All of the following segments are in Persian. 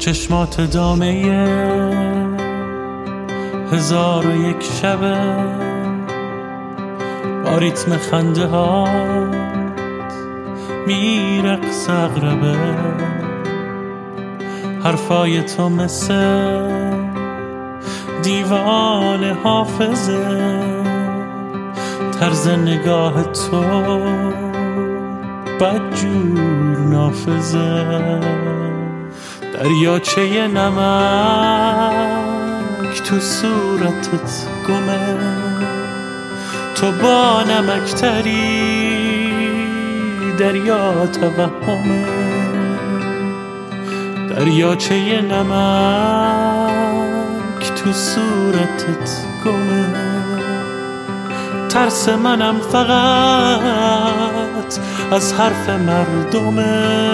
چشمات دامه 1001 شبه، با ریتم خنده هات میرقص اغربه. حرفای تو مثل دیوان حافظه، طرز نگاه تو بدجور نافذه. دریاچه نمک تو صورتت گمه، تو با نمکتری دریا توهمه. دریاچه نمک تو صورتت گمه، ترس منم فقط از حرف مردمه.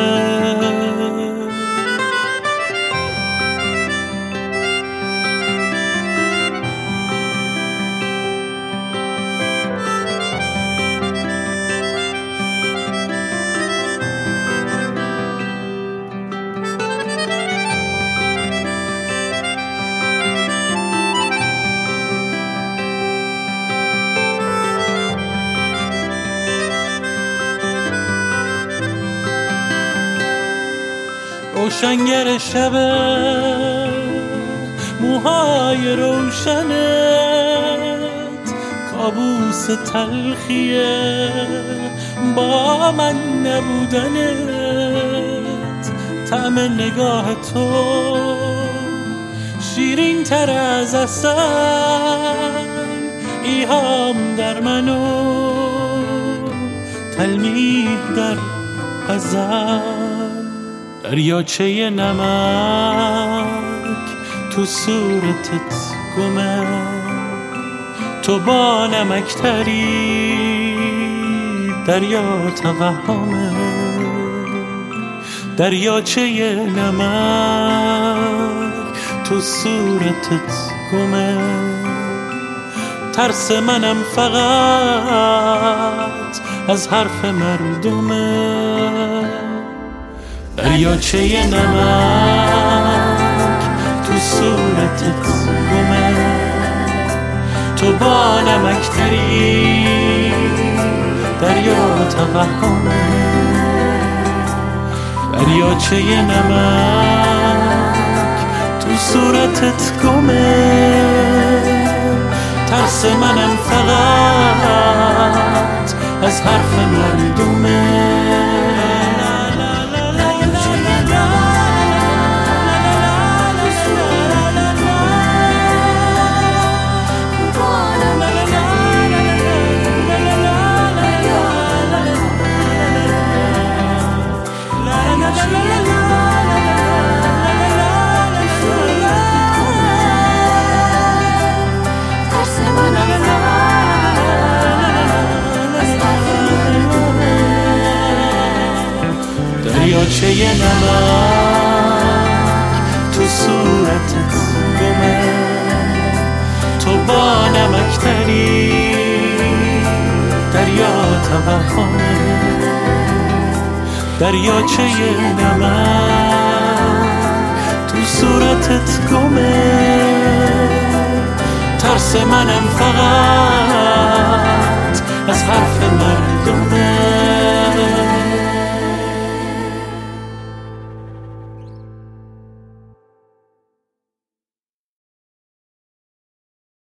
روشنگر شبه، موهای روشنت، کابوس تلخیه با من نبودنت. طعم نگاه تو شیرین تر از عسل، ایهام در منو تلمیح در غزل. دریاچه نمک تو صورتت گمه، تو با نمکتری دریا توهمه. دریاچه نمک تو صورتت گمه، ترس منم فقط از حرف مردمه. دریاچه نمک تو صورتت گمه، تو با نمکتری دریا توهمه. دریاچه نمک تو صورتت گمه، ترس منم فقط از حرف مردمه. دریاچه نمک تو صورتت گمه، تو با نمکتری دریا توهمه. دریاچه نمک تو صورتت گمه، ترس منم فقط از حرف